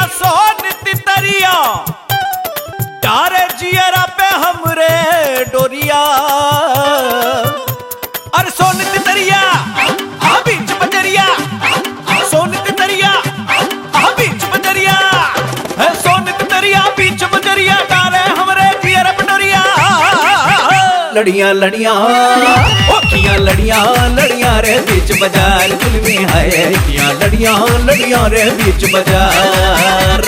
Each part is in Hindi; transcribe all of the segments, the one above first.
सोन तितरिया डारे जियरा पे हमरे डोरिया। अरे सोन तितरिया बीच बजरिया, सोन तितरिया बीच बजरिया, सोन तितरिया बीच बजरिया डारे हमरे जियरा पे डोरिया। लड़ियां लड़ियां ओखियां लड़ियां लड़ियां रे बीच बाजार जुल्मी है किया। लड़ियां लड़ियां रे बीच बाजार।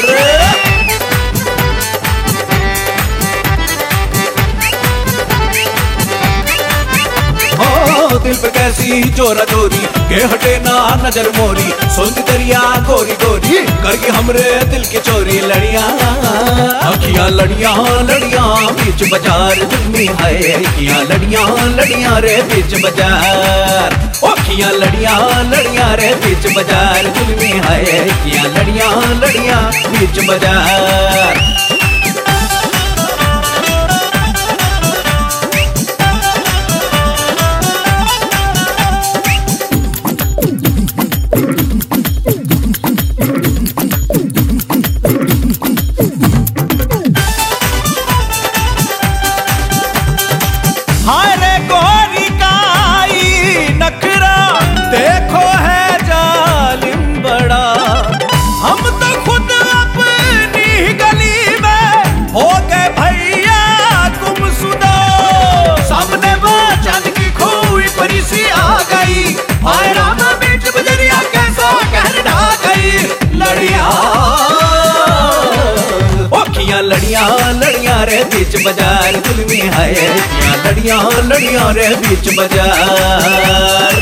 दिल पे कैसी चोरा चोरी के हटे ना नजर मोरी। सोन दरिया गोरी गोरी करके हमरे दिल की चोरी। लड़ियां अखियां लड़ियां लड़ियां बीच बाजार जुल्मी है किया। लड़ियां लड़ियां रे बीच बाजार। अखियां लड़ियां लड़ियां रे बीच बाजार जुल्मी है किया। लड़ियां लड़ियां बीच बाजार। हाय रे गोरी काई नखरा देखो है जालिम बड़ा। हम तो खुद अपनी गली में हो गए भैया गुमसुदा। सामने वो चांद की खोई परी सी आ गई। हाय राम बीच बजरिया कैसा कहर ढा गई। लड़ियां ओखियां लड़ियां लड़ियां रे बीच बाजार जुल्मी है किया। लड़ियां लड़ियां रे बीच बाजार।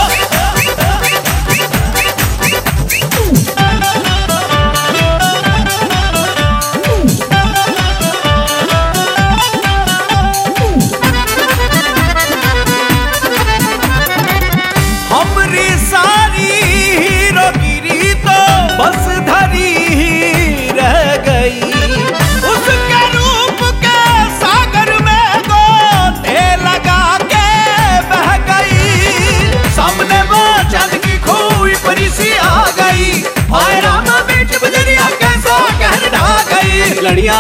हमरी सारी हीरोगिरी तो बस धरी ही रह गई। उसके रूप के सागर में गोते लगा के बह गई। सामने वो चांद की खोई परी सी आ गई। हाय राम बीच बजरिया कैसा कहर ढा गई। लड़ियां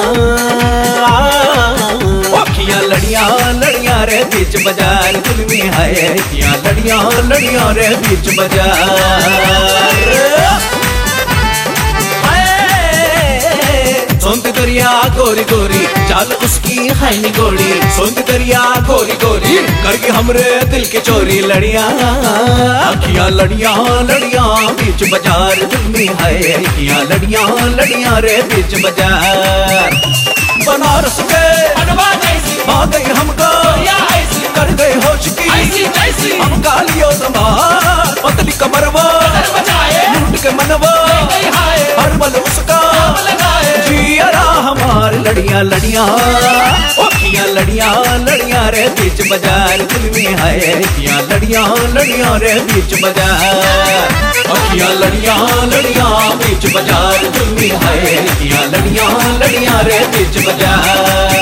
ओखियां लड़ियां लड़ियां रे बीच बाजार जुल्मी है किया। लड़ियां लड़ियां रे बीच बाजार। सोन दरिया गोरी गोरी चाल उसकी है निगोड़ी। सोन दरिया गोरी गोरी करके हमरे दिल की चोरी। लड़ियां अखियां लड़ियां लड़ियां बीच बाजार जुल्मी है किया। लड़ियां लड़ियां रे बीच बाजार। बनारस के आ गई हमको कर गए होश की। हम कालियो दमार पतली कमर वो लूट के मनवा हर बल उसका जियरा हमार। लड़ियां लड़ियां ओखियां लड़ियां लड़ियां रे बीच बाजार जुल्मी है किया। लड़ियां लड़ियां रे बीच बाजार। अखियां लड़ियां लड़ियां बीच बाजार जुल्मी है किया। लड़ियां लड़ियां रे बीच बाजार।